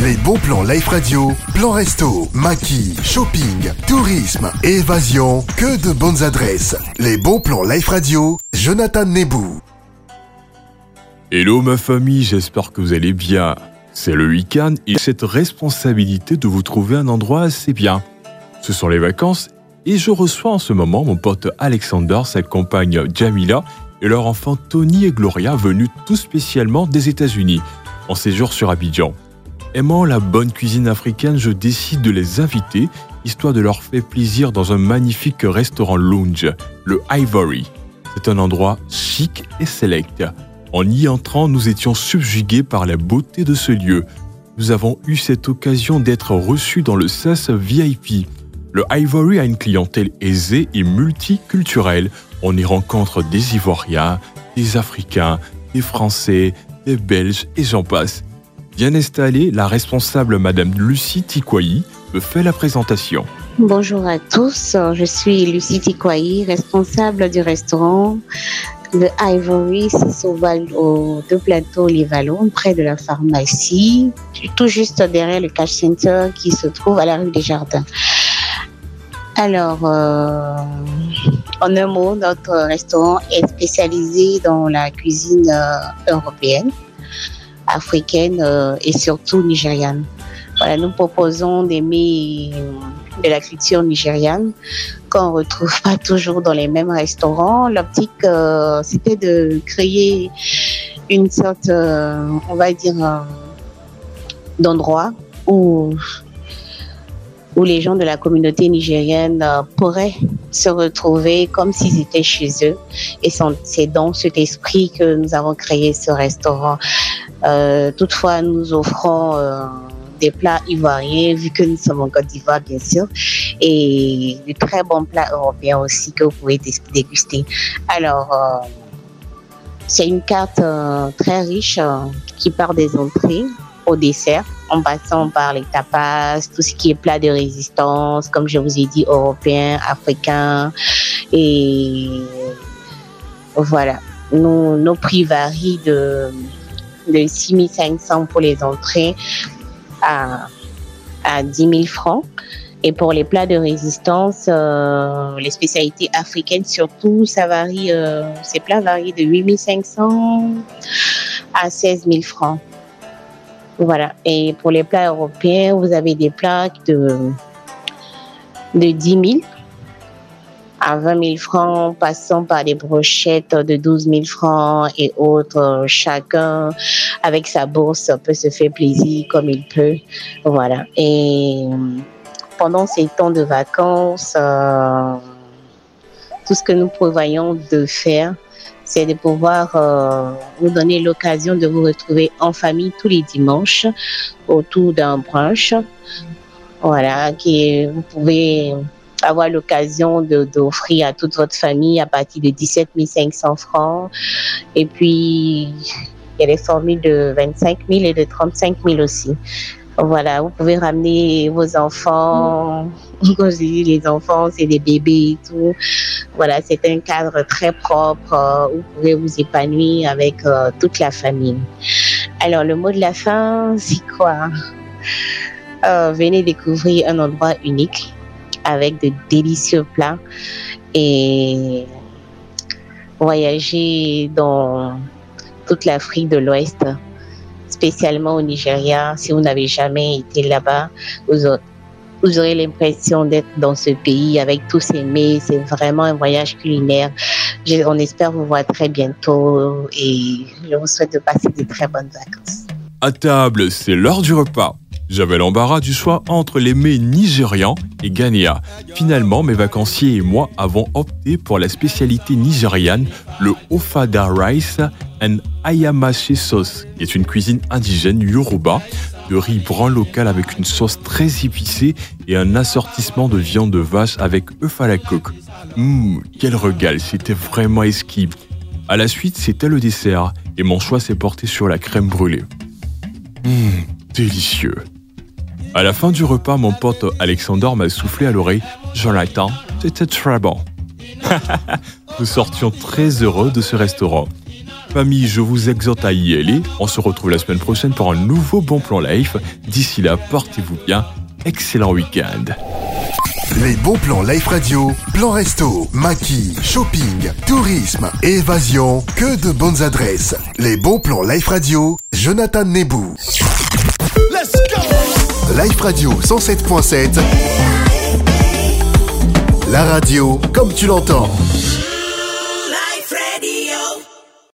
Les bons plans Life Radio, plan resto, maquis, shopping, tourisme, évasion, que de bonnes adresses. Les bons plans Life Radio, Jonathan Nebou. Hello ma famille, j'espère que vous allez bien. C'est le week-end et cette responsabilité de vous trouver un endroit assez bien. Ce sont les vacances et je reçois en ce moment mon pote Alexander, sa compagne Jamila et leur enfant Tony et Gloria venus tout spécialement des États-Unis, en séjour sur Abidjan. Aimant la bonne cuisine africaine, je décide de les inviter, histoire de leur faire plaisir dans un magnifique restaurant lounge, le Ivory. C'est un endroit chic et select. En y entrant, nous étions subjugués par la beauté de ce lieu. Nous avons eu cette occasion d'être reçus dans le sas VIP. Le Ivory a une clientèle aisée et multiculturelle. On y rencontre des Ivoiriens, des Africains, des Français, des Belges et j'en passe. Bien installée, la responsable Madame Lucie Tikwayi me fait la présentation. Bonjour à tous, je suis Lucie Tikwayi, responsable du restaurant Le Ivory, c'est au 2 plateaux Les Vallons, près de la pharmacie, tout juste derrière le cash center qui se trouve à la rue des Jardins. Alors, en un mot, notre restaurant est spécialisé dans la cuisine européenne, africaine et surtout nigériane. Voilà, nous proposons des mets de la culture nigériane qu'on ne retrouve pas toujours dans les mêmes restaurants. L'optique, c'était de créer une sorte, on va dire, d'endroit où les gens de la communauté nigérienne pourraient se retrouver comme s'ils étaient chez eux. Et c'est dans cet esprit que nous avons créé ce restaurant. Toutefois, nous offrons des plats ivoiriens, vu que nous sommes en Côte d'Ivoire, bien sûr, et de très bons plats européens aussi que vous pouvez déguster. Alors, c'est une carte très riche qui part des entrées au dessert, en passant par les tapas, tout ce qui est plat de résistance, comme je vous ai dit, européen, africain, et voilà. Nos prix varient de 6 500 pour les entrées à 10 000 francs. Et pour les plats de résistance, les spécialités africaines surtout, ça varie, ces plats varient de 8 500 à 16 000 francs. Voilà. Et pour les plats européens, vous avez des plats de 10 000 à 20 000 francs, passant par des brochettes de 12 000 francs et autres. Chacun, avec sa bourse, peut se faire plaisir comme il peut. Voilà. Et pendant ces temps de vacances, tout ce que nous prévoyons de faire, c'est de pouvoir vous donner l'occasion de vous retrouver en famille tous les dimanches autour d'un brunch. Voilà, vous pouvez avoir l'occasion d'offrir à toute votre famille à partir de 17 500 francs. Et puis, il y a les formules de 25 000 et de 35 000 aussi. Voilà, vous pouvez ramener vos enfants. Quand je dis les enfants, c'est des bébés et tout. Voilà, c'est un cadre très propre où vous pouvez vous épanouir avec toute la famille. Alors, le mot de la fin, c'est quoi? Venez découvrir un endroit unique avec de délicieux plats et voyager dans toute l'Afrique de l'Ouest, spécialement au Nigeria. Si vous n'avez jamais été là-bas, vous aurez l'impression d'être dans ce pays avec tous ces mets. C'est vraiment un voyage culinaire. On espère vous voir très bientôt et je vous souhaite de passer de très bonnes vacances. À table, c'est l'heure du repas. J'avais l'embarras du choix entre les mets nigérians et ghanéens. Finalement, mes vacanciers et moi avons opté pour la spécialité nigériane, le Ofada Rice and Ayamashi Sauce, qui est une cuisine indigène yoruba, de riz brun local avec une sauce très épicée et un assortissement de viande de vache avec œuf à la coque. Quel régal, c'était vraiment exquis. À la suite, c'était le dessert et mon choix s'est porté sur la crème brûlée. Délicieux. À la fin du repas, mon pote Alexander m'a soufflé à l'oreille « Jonathan, c'était très bon ». Nous sortions très heureux de ce restaurant. famille, je vous exhorte à y aller. On se retrouve la semaine prochaine pour un nouveau Bon Plan Life. D'ici là, portez-vous bien. Excellent week-end. Les bons plans Life Radio, plan resto, maquis, shopping, tourisme et évasion, que de bonnes adresses. Les bons plans Life Radio, Jonathan Nebou. Let's go! Life Radio 107.7. La radio comme tu l'entends.